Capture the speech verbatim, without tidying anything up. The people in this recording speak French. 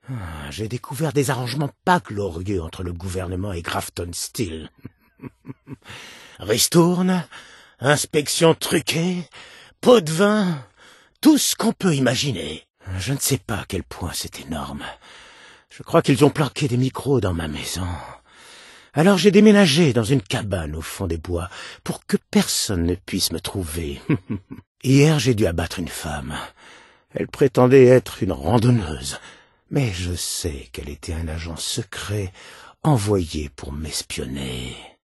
Ah, j'ai découvert des arrangements pas glorieux entre le gouvernement et Grafton Steel. Ristourne, inspection truquée, pot de vin, tout ce qu'on peut imaginer. Je ne sais pas à quel point c'est énorme. Je crois qu'ils ont planqué des micros dans ma maison. Alors j'ai déménagé dans une cabane au fond des bois pour que personne ne puisse me trouver. Hier, j'ai dû abattre une femme. Elle prétendait être une randonneuse, mais je sais qu'elle était un agent secret envoyé pour m'espionner.